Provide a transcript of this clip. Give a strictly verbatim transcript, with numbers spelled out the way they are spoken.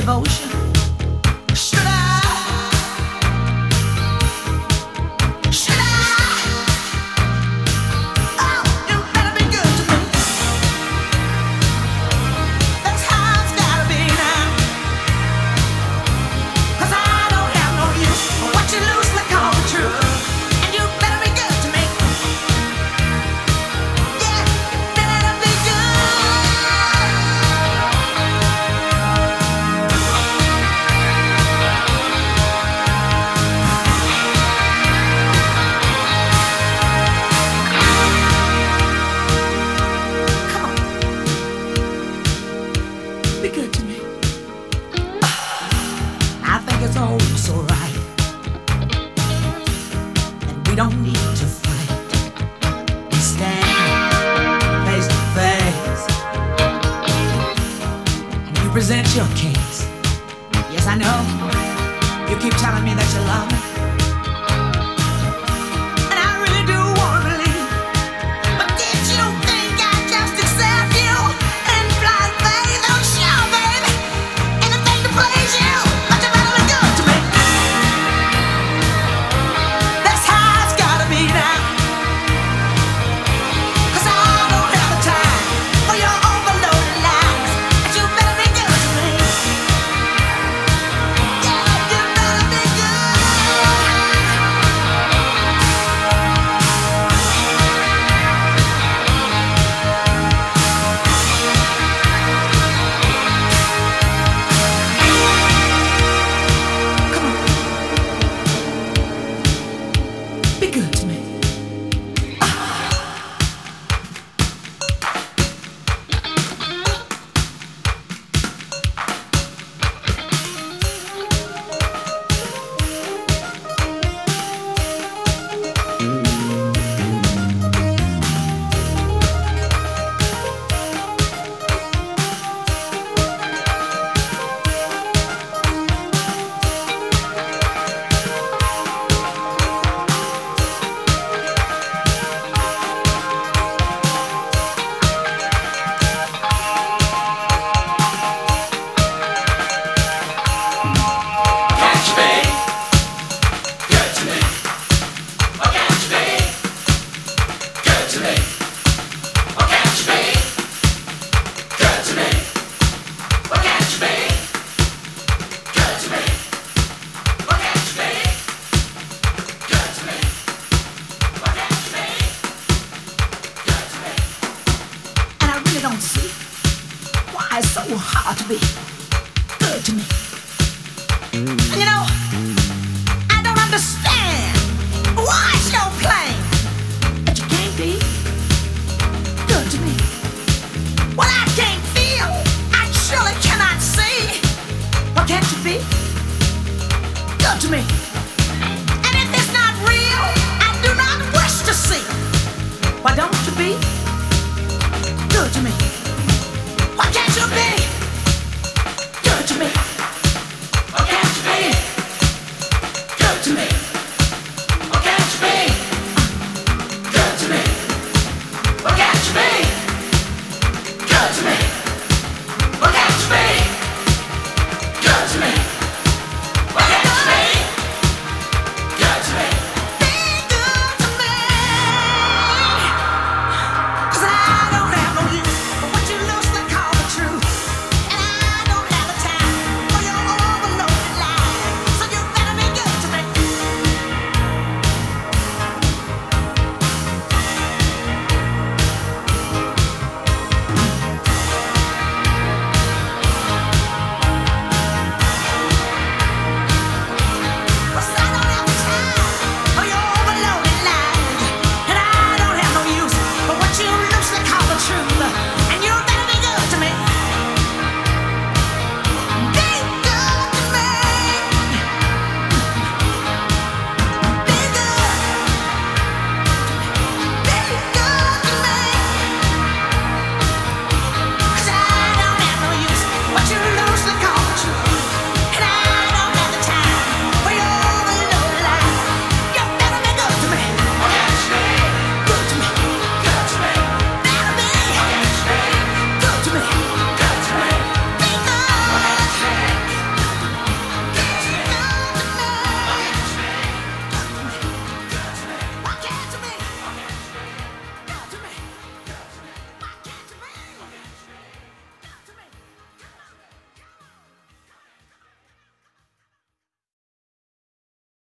devotion? Should I? Should I? Oh, you better be good to me. That's how it's gotta be now. 'Cause I don't have no use for what you loosely call the truth. And you better be good to me. Yeah, you better be good. Come on. Be good to me. I think it's all so right. And we don't need to fight. We stand face to face. And you present your case. Yes, I know. You keep telling me that you love me. And I really do wanna believe. But did you think I'd just accept you in blind faith? Oh, sure, baby. Anything to please you. But you better be good to me. That's how it's gotta be now. 'Cause I don't have the time for your overloaded lies. But you better be good to me. Yeah, you better be good. Come on. Be good to me. Can't you be good to me? Oh, can't you be good to me? Oh, can't you be good to me? Oh, can't you be good to me? Oh, can't you be good to me? Oh, can't you be good to me? And I really don't see why it's so hard to be good to me. And you know, I don't understand why it's so plain that you can't be good to me. What I can't feel, I surely cannot see. Why can't you be good to me? And if it's not real, I do not wish to see. Why don't you be good to me? Why can't you be?